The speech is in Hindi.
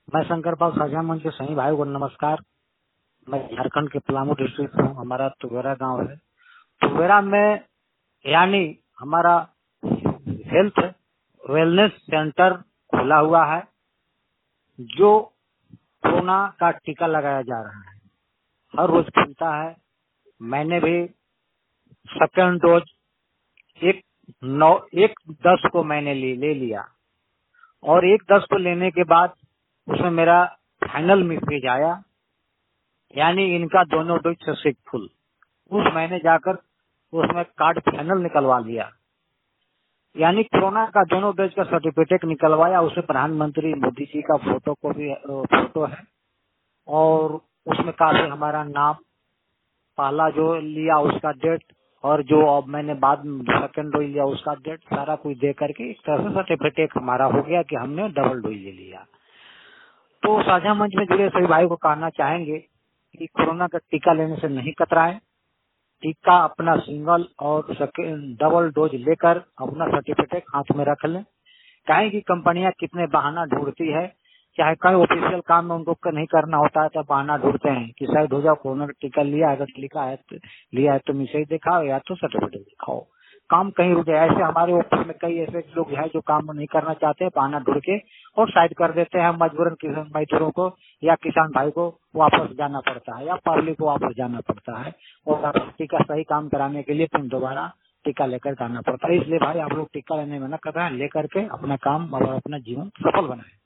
मैं शंकर पाल साझा मंच के सही भाई को नमस्कार। मैं झारखंड के पलामू डिस्ट्रिक्ट से हूँ। हमारा तुगेरा गांव है। तुगेरा में यानी हमारा हेल्थ वेलनेस सेंटर खुला हुआ है, जो कोरोना का टीका लगाया जा रहा है। हर रोज खुलता है। मैंने भी सेकेंड डोज एक 10 को मैंने ले लिया और 1/10 को लेने के बाद उसमें मेरा फाइनल मैसेज आया, यानी इनका दोनों डोज सक्सेसफुल। उस मैंने जाकर उसमें कार्ड फाइनल निकलवा लिया, यानी कोरोना का दोनों डोज का सर्टिफिकेट निकलवाया। उसमें प्रधानमंत्री मोदी जी का फोटो है और उसमें काफी हमारा नाम, पहला जो लिया उसका डेट और जो अब मैंने बाद में सेकंड डोज लिया उसका डेट, सारा कुछ दे करके एक तरह से सर्टिफिकेट हमारा हो गया कि हमने डबल डोज ले लिया। तो साझा मंच में जुड़े सभी भाई को कहना चाहेंगे कि कोरोना का टीका लेने से नहीं कतराएं। टीका अपना सिंगल और डबल डोज लेकर अपना सर्टिफिकेट हाथ में रख लें। कहें कि कंपनियां कितने बहाना ढूंढती है, चाहे कई ऑफिशियल काम में उनको नहीं करना होता है तो बहाना ढूंढते हैं कि शायद हो जाओ कोरोना का टीका लिया, अगर लिया है तो मैसेज दिखाओ या तो सर्टिफिकेट दिखाओ। काम कहीं रुके। ऐसे हमारे ऑफिस में कई ऐसे लोग हैं जो काम नहीं करना चाहते हैं, बहाना ढूंढ के और साइड कर देते हैं। मजबूरन किसान मजदूरों को या किसान भाई को वापस जाना पड़ता है या पब्लिक को वापस जाना पड़ता है और टीका सही काम कराने के लिए फिर दोबारा टीका लेकर जाना पड़ता है। इसलिए भाई आप लोग टीका लेने में न कतराएं, लेकर के अपना काम और अपना जीवन सफल बनाएं।